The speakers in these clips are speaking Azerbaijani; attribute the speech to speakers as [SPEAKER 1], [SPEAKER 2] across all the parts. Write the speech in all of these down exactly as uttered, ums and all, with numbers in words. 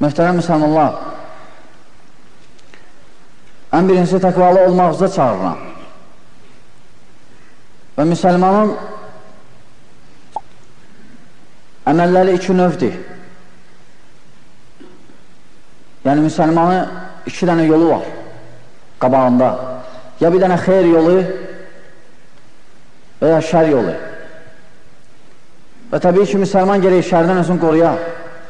[SPEAKER 1] Möhtərəm müsəlmanlar, ən birincisi təqvalı olmağızda çağırıram. Və müsəlmanın əməlləri iki növdür. Yəni, müsəlmanı iki dənə yolu var qabağında. Ya bir dənə xeyr yolu və ya şər yolu. Və təbii ki, müsəlman gerək şərdən özünü qoruyar.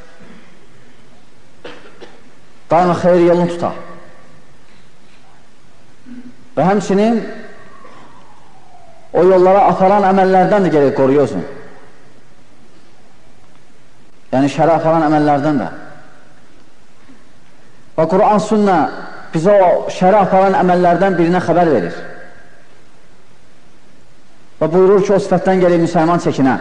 [SPEAKER 1] Daima xeyr yolunu tutar. Və həmçinin o yollara aparan əməllərdən də gerək qoruyursun. Yəni, şərə aparan əməllərdən də. Və Quran sünnə bizə o şərə aparan əməllərdən birinə xəbər verir. Və buyurur ki, o sifətdən gerək müsəlman çəkinə.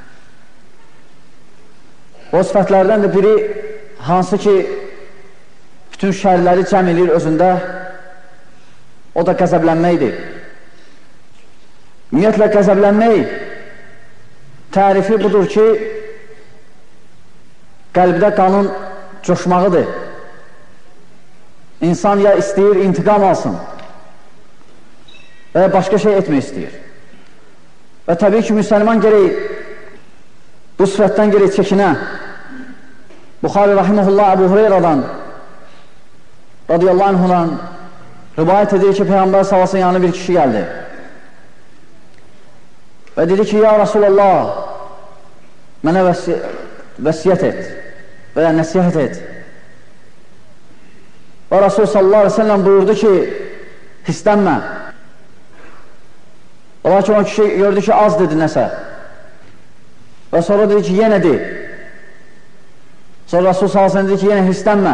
[SPEAKER 1] O sifətlərdən də biri hansı ki, bütün şərləri cəm edir özündə, o da qəzəblənməkdir. Ümumiyyətlə, qəzəblənmək tərifi budur ki, qəlbdə qanın coşmağıdır. İnsan ya istəyir, intiqam alsın və ya başqa şey etmək istəyir. Və təbii ki, müsəlman gerək bu sifətdən gerək çəkinə. Buxari rahiməhullah Əbu Hureyradan radiyallahu anhudan rivayət edir ki, Peyğəmbər sallallahu yanına bir kişi gəldi və dedi ki, ya Rasulallah, mənə vəsi vəsiyyət et və ya nəsihət et. Və Rasul sallallahu aleyhi ve sellem buyurdu ki, hislənmə. Ola ki, o kişi gördü ki, az dedi nəsə və sonra dedi ki, yenə de. Sonra Rasul sallallahu aleyhi ve sellem dedi ki, yenə hislənmə.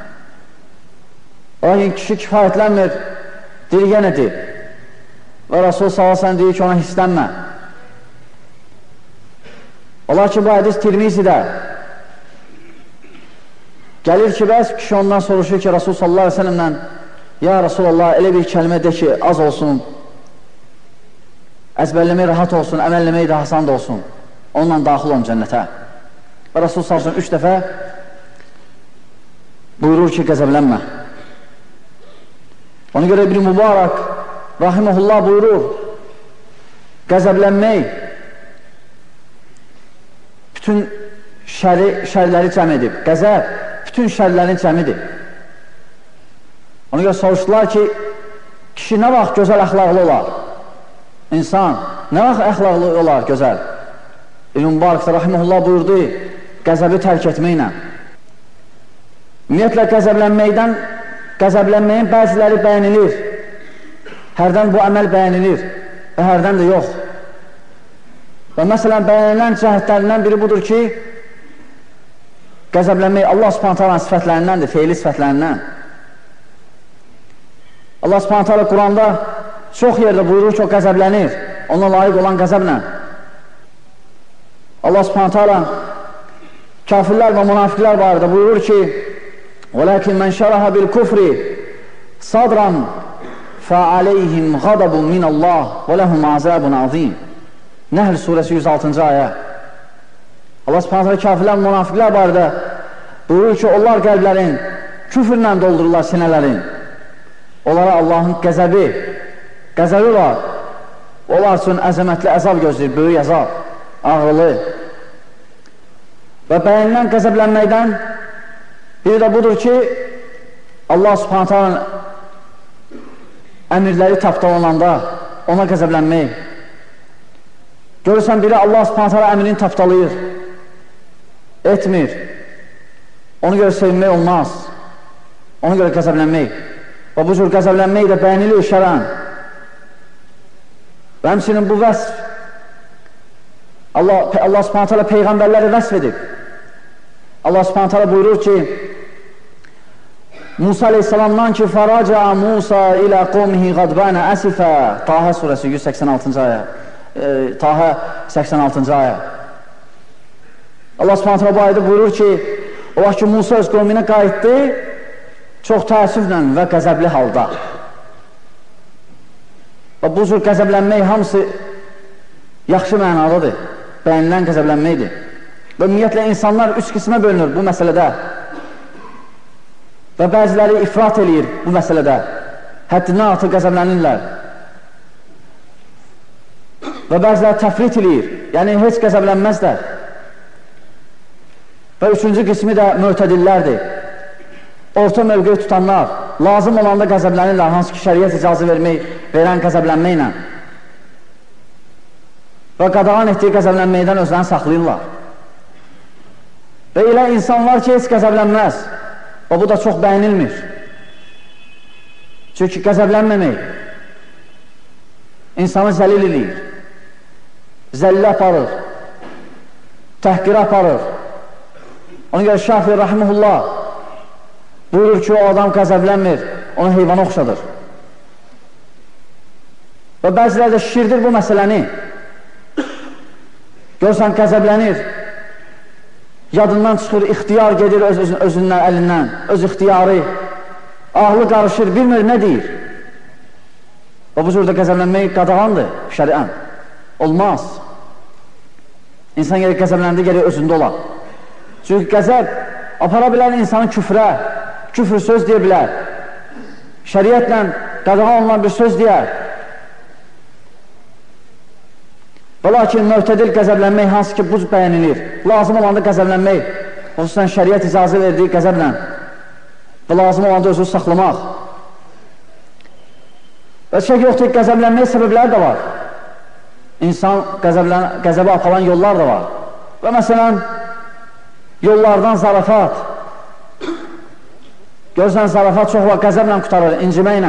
[SPEAKER 1] Lakin kişi kifayətlənmir, deyir, yenə deyir. Və Rasul sallallahu aleyhi ve sellem deyir ki, ona hislənmə. Ola ki, bu hədis Tirmizidə gəlir ki, bəs kişi ondan soruşur ki, Rasul sallallahu aleyhi ve sellemdən, ya Rasulallah, elə bir kəlmə de ki, az olsun, əzbərləmək rahat olsun, əməlləmək də hasan da olsun, onunla daxil olun cənnətə. Və Rasul sallallahu aleyhi ve sellem üç dəfə buyurur ki, qəzəblənmə. Ona görə İbn Mübarək rahiməhullah buyurur, qəzəblənmək bütün şəri, şərləri cəm edib. Qəzəb bütün şərlərin cəmidir. Ona görə soruşdular ki, kişi nə vaxt gözəl əxlaqlı olar? İnsan nə vaxt əxlaqlı olar gözəl? İbn Mübarək rahiməhullah buyurdu, qəzəbi tərk etməklə. Ümumiyyətlə, qəzəblənməkdən qəzəblənməyin bəziləri bəyənilir. Hərdən bu əməl bəyənilir və hərdən də yox. Və məsələn, bəyənilən cəhətlərindən biri budur ki, qəzəblənmək Allah Subhanahu taala'nın sifətlərindəndir, feili sifətlərindən. Allah Subhanahu taala Quranda çox yerdə buyurur ki, o qəzəblənir, ona layiq olan qəzəblə. Allah Subhanahu taala kafirlər və münafiqlər barədə buyurur ki, وَلَكِنْ مَنْ شَرَحَ بِالْكُفْرِ صَدْرًا فَعَلَيْهِمْ غَضَبٌ مِنَ اللّٰهِ وَلَهُمْ عَذَابٌ عَظِيمٌ. Nəhl surəsi yüz altıncı ayə. Allah subhanətlə kafirlər, münafiqlər barədə buyurur ki, onlar qəlblərin küfrlə doldururlar sinələrin. Onlara Allahın qəzəbi, qəzəbi var. Onlar üçün əzəmətli əzab gözləyir, böyük əzab, ağrılı. Və bəyənilən qəzəblənməkdən biri də budur ki, Allah subhanət hələ əmirləri tapdalananda ona qəzəblənmək. Görürsən, biri Allah subhanət hələ əmrini tapdalayır, etmir. Ona görə sevinmək olmaz. Ona görə qəzəblənmək. Və bu cür qəzəblənmək də bəyənilir şərən. Və həmçinin bu vəsf Allah, Allah subhanət hələ peyğəmbərləri vəsf edib. Allah subhanət hələ buyurur ki, Musa aleyhissalamdan ki, faraca Musa ilə qovmihi qadbənə əsifə. Taha surəsi yüz səksən altıncı ayə. E, Taha səksən altıncı ayə. Allah subhanət hələ bu ayədə buyurur ki, o vaxt ki, Musa öz qovminə qayıtdı, çox təəssüflə və qəzəbli halda. Və bu cür qəzəblənmək hamısı yaxşı mənadadır, bəyənilən qəzəblənməkdir. Və ümumiyyətlə insanlar üç qismə bölünür bu məsələdə. və bəziləri ifrat eləyir bu məsələdə, həddindən artıq qəzəblənirlər və bəziləri təfrit eləyir, yəni heç qəzəblənməzlər və üçüncü qismi də mötədillərdir, orta mövqeyi tutanlar, lazım olanda qəzəblənirlər, hansı ki şəriət icazə vermək, verən qəzəblənməklə və qadağan etdiyi qəzəblənməkdən özlərini saxlayırlar. Və elə insan var ki, heç qəzəblənməz və bu da çox bəyənilmir. Çünki qəzəblənməmək insanı zəlil eləyir, zəllə aparır, təhqirə aparır. Ona görə Şafii Rahimullah buyurur ki, o adam qəzəblənmir, onu heyvana oxşadır. Və bəziləri də şişirdir bu məsələni. Görsən, qəzəblənir, yadından çıxır, ixtiyar gedir öz, öz, özündən, əlindən, öz ixtiyarı, ağlı qarışır, bilmir nə deyir. Və bu cürdə qəzəblənmək qadağandır şəriən. Olmaz. İnsan gerək qəzəbləndir, gerək özündə olar. Çünki qəzəb apara bilər insanı küfrə, küfr söz deyə bilər. Şəriətlə qadağan olunan bir söz deyər. Və lakin möhtədil qəzəblənmək hansı ki, bu bəyənilir. Lazım olanda qəzəblənmək, xüsusən şəriət icazə verdiyi qəzəblə və lazım olanda özünü saxlamaq. Və şək yoxdur, qəzəblənmək səbəbləri də var. İnsan qəzəbə aparan yollar da var. Və məsələn, yollardan zarafat. Görsən, zarafat çox var, qəzəblə qutarır, inciməklə.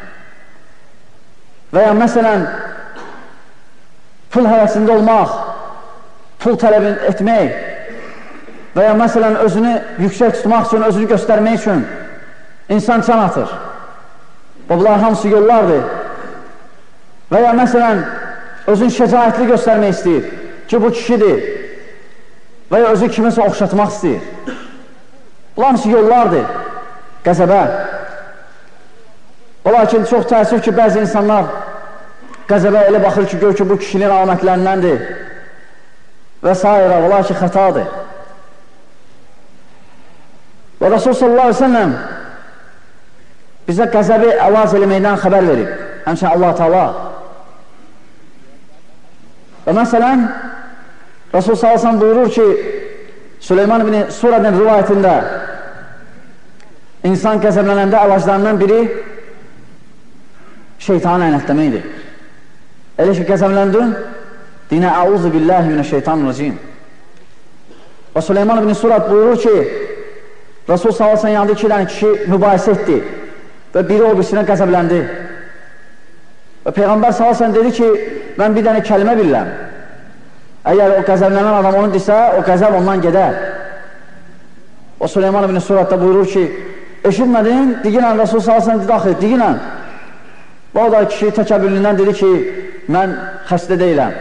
[SPEAKER 1] Və ya məsələn, pul həvəsində olmaq, pul tələb etmək və ya məsələn özünü yüksək tutmaq üçün, özünü göstərmək üçün insan can atır. Və bunlar hamısı yollardır. Və ya məsələn özünü şəcayətli göstərmək istəyir ki, bu kişidir və ya özü kimisə oxşatmaq istəyir. Bunlar hamısı yollardır qəzəbə. Və lakin çox təəssüf ki, bəzi insanlar qəzəbə elə baxır ki, gör ki, bu kişinin alamətlərindəndir və s. Ola ki, xətadır. Və Rasul sallallahu aleyhi ve sellem bizə qəzəbi əvaz eləməkdən xəbər verib. Həmçinin Allah Teala. Və məsələn, Rasul sallallahu aleyhi ve sellem buyurur ki, Süleyman ibn Surədən rivayətində insan qəzəblənəndə əlaclarından biri şeytanı ənətləməkdir. Elə ki, qəzəbləndin, dinə əuzu billahi minəşşeytanirracim. Və Süleyman ibn Surət buyurur ki, Rasul sallallahu aleyhi ve sellem yanında iki dənə kişi mübahisə etdi və biri o birisinə qəzəbləndi. Və Peyğəmbər sallallahu aleyhi ve sellem dedi ki, mən bir dənə kəlmə bilirəm. Əgər o qəzəblənən adam onu desə, o qəzəb ondan gedər. O Süleyman ibn Surət də buyurur ki, eşitmədin, diginən Rasul sallallahu aleyhi ve sellem dedi, axı, diginən. Və o da kişi təkəbbürlündən dedi ki, mən xəstə deyiləm.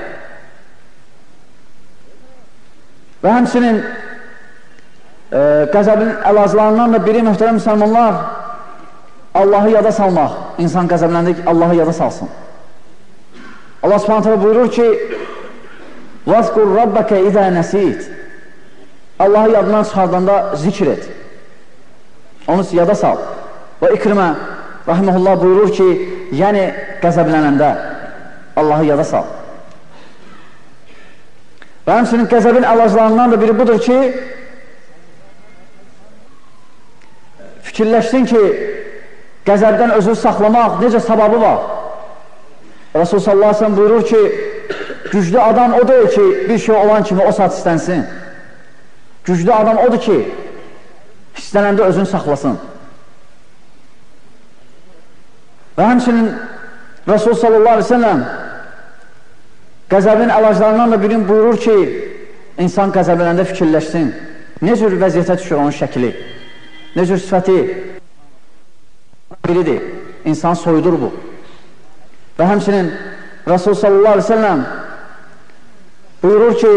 [SPEAKER 1] Və həmçinin e, qəzəbin əlaclarından da biri möhtərəm müsəlmanlar Allahı yada salmaq. İnsan qəzəbləndə Allahı yada salsın. Allah subhanətə buyurur ki, وَذْكُرْ رَبَّكَ اِذَا نَسِيتِ Allahı yadından çıxardanda zikr et. Onu yada sal. Və İkrimə rahiməhullah buyurur ki, yəni qəzəblənəndə Allahı yada sal. Və həmçinin qəzəbin əlaclarından da biri budur ki, fikirləşsin ki, qəzəbdən özünü saxlamaq necə savabı var. Rasul sallallahu aleyhi ve sellem buyurur ki, güclü adam o deyil ki, bir şey olan kimi o saat istənsin. Güclü adam odur ki, istənəndə özünü saxlasın. Və həmçinin Rasul sallallahu aleyhi ve sellem qəzəbin əlaclarından da birini buyurur ki, insan qəzəblənəndə fikirləşsin. Ne cür vəziyyətə düşür onun şəkli, ne cür sifəti biridir. İnsan soyudur bu. Və həmçinin Rasul sallallahu aleyhi ve sellem buyurur ki,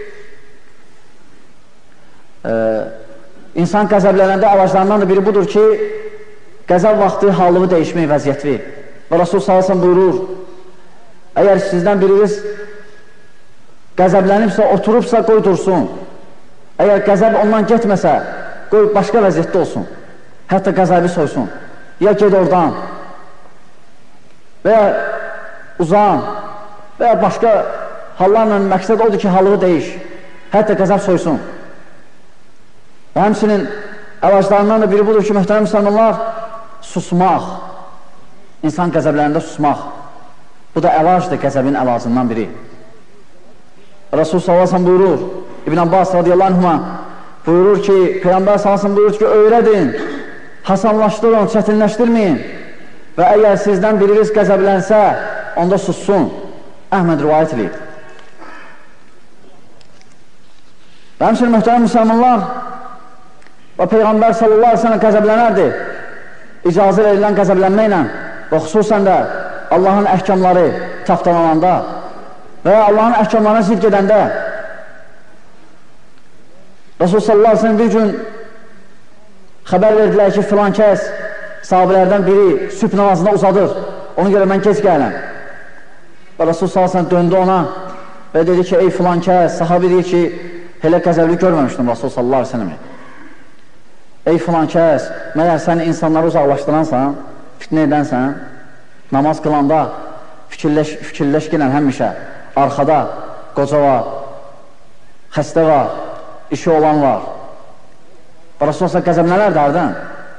[SPEAKER 1] e, insan qəzəblənəndə əlaclarından da biri budur ki, qəzəb vaxtı halını dəyişmək vəziyyəti. Və Rasul sallallahu aleyhi ve sellem buyurur, əgər sizdən biriniz qəzəblənibsə, oturubsa, qoy dursun. Əgər qəzəb ondan getməsə, qoy başqa vəziyyətdə olsun. hətta qəzəbi soysun, ya ged oradan, və ya uzan, və ya başqa hallarla məqsəd odur ki, halığı deyiş, hətta qəzəb soysun. Və həmsinin əlaclarından da biri budur ki, möhtərəm müsəlmanlar, susmaq, insan qəzəblərində susmaq. Bu da əlacdır, qəzəbin əlacından biri. Rasul sallallahu aleyhi ve sellem buyurur, İbn Abbas radiyallahu anhuma buyurur ki, Peyğəmbər sallallahu aleyhi ve sellem buyurur ki, öyrədin, hasanlaşdırın, çətinləşdirməyin və əgər sizdən biriniz qəzəblənsə, onda sussun. Əhməd rivayət edib. Və həmçinin möhtərəm müsəlmanlar və Peyğəmbər sallallahu aleyhi ve sellem qəzəblənərdi. İcazə verilən qəzəblənməklə və xüsusən də Allahın əhkamları tapdalananda və ya Allahın əhkamlarına zidd gedəndə Rasul sallallahu aleyhi ve sellem bir gün xəbər verdilər ki, filan kəs sahabələrdən biri sübh namazında uzadır. Onu görə mən keç gələm. Və Rasul sallallahu aleyhi ve sellem döndü ona və dedi ki, ey filan kəs, sahabi deyir ki, elə qəzəbli görməmişdim Rasul sallallahu aleyhi ve sellem. Ey filan kəs, məyər sən insanları uzaqlaşdıransan, fitnə edənsən, namaz qılanda fikirləş, fikirləş gələn həmişə, arxada qoca var, xəstə var, işi olan var. Və Rasul sallallahu qəzəblənərdi hərdən.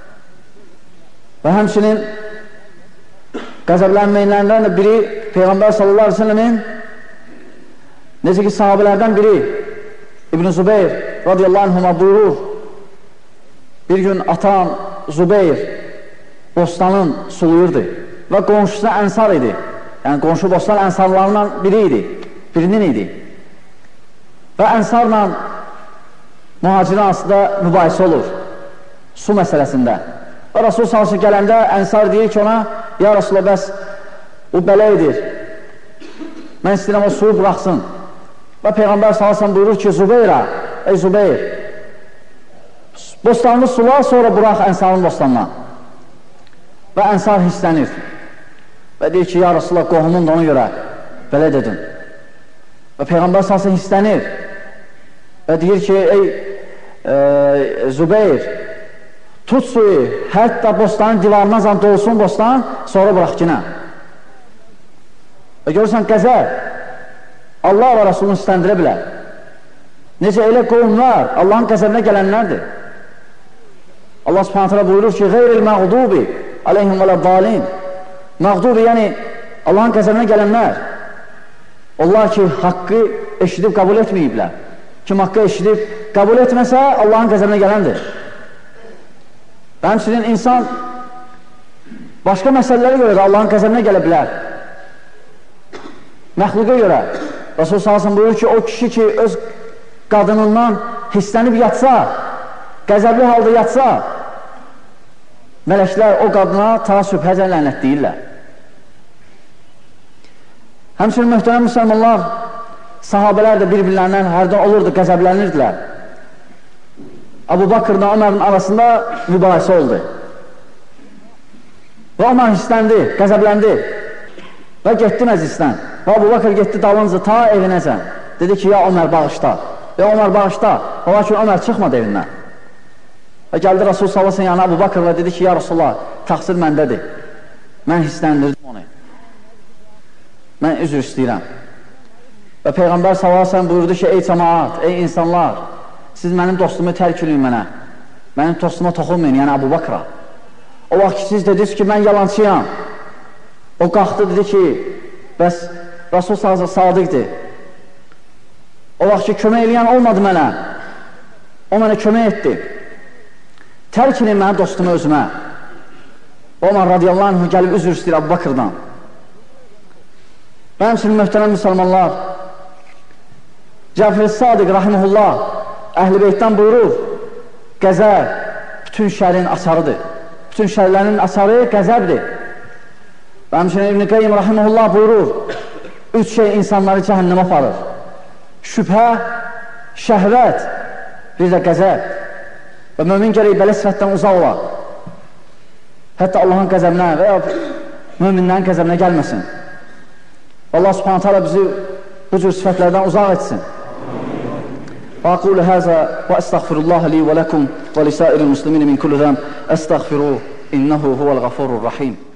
[SPEAKER 1] Və həmçinin qəzəblənməklərindən də biri Peyğəmbər sallallahu aleyhi ve sellemin necə ki sahabələrdən biri İbn Zübeyir radiyallahu anhuma buyurur, bir gün atan Zübeyir bostanın suluyurdu və qonşusu ənsar idi. Yəni qonşu bostan ənsarlarından biri idi, birinin idi. Və ənsarla mühacirin arasında mübahisə olur su məsələsində. Və Rasul sallallahu gələndə ənsar deyir ki ona, ya Rasulullah, bəs o belə edir, mən istəyirəm o suyu bıraxsın. Və Peyğəmbər sallallahu buyurur ki, Zübeyrə, ey Zübeyr, bostanını sula, sonra bırax ənsarın bostanına. Və ənsar hisslənir və deyir ki, ya Rasulullah, qohumun da ona görə belə dedim. Və Peyğəmbər sallallahu hisslənir və deyir ki, ey e, Zübeyr, tut suyu, hətta bostanın divarına zan dolsun bostan, sonra bırax kinə. Və görürsən, qəzəb Allah və Rasulunu istəndirə bilər. Necə elə qovumlar Allahın qəzəbinə gələnlərdir. Allah subhanət hələ buyurur ki, qeyril məğdubi aleyhim və ləddalin. Məğdubi, yəni Allahın qəzəbinə gələnlər. Onlar ki, haqqı eşidib qəbul etməyiblər. Kim haqqı eşidib qəbul etməsə, Allahın qəzəbinə gələndir. Və həmçinin insan başqa məsələlərə görə də Allahın qəzəbinə gələ bilər. Məxluqa görə. Rasul sallallahu buyurur ki, o kişi ki, öz qadınından hisslənib yatsa, qəzəbli halda yatsa, mələklər o qadına ta sübhəcə lənət deyirlər. Həmçinin möhtərəm müsəlmanlar, sahabələr də bir-birlərindən hərdən olurdu, qəzəblənirdilər. Əbu Bakırla Ömərin arasında mübahisə oldu. Və Ömər hissləndi, qəzəbləndi və getdi məclisdən. Və Əbu Bakır getdi dalınca ta evinəcən. Dedi ki, ya Ömər bağışda. Ya Ömər bağışda. Ola ki, Ömər çıxmadı evindən. Və gəldi Rasul sallallahu yanına Əbu Bakır və dedi ki, ya Rasulullah, təqsir məndədir. Mən hissləndirdim onu. Mən üzr istəyirəm. Və Peyğəmbər sallallahu buyurdu ki, ey cəmaat, ey insanlar, siz mənim dostumu tərk edin mənə. Mənim dostuma toxunmayın, yəni Əbu Bakıra. O vaxt siz dediniz ki, mən yalancıyam. O qalxdı, dedi ki, bəs Rasul sallallahu sadiqdir. O vaxt ki, kömək eləyən olmadı mənə. O mənə kömək etdi. Tərk edin mənə dostumu özümə. Ömər radiyallahu anh gəlib üzr istəyir Əbu Bakırdan. Və həmçinin möhtərəm müsəlmanlar, Cəfər Sadiq rahimehullah Əhl-i Beytdən buyurur, qəzəb bütün şərin açarıdır. Bütün şərlərin açarı qəzəbdir. Və həmçinin İbn-i Qeym rahimehullah buyurur, üç şey insanları cəhənnəmə aparır. Şübhə, şəhvət, bir də qəzəb. Və mömin gərək belə sifətdən uzaq olar. Hətta Allahın qəzəbinə və ya möminlərin qəzəbinə gəlməsin. Allah subhanət hələ bizi bu cür sifətlərdən uzaq etsin. وأقول هذا وأستغفر الله لي ولكم ولسائر المسلمين من كل ذنب أستغفروه إنه هو الغفور الرحيم.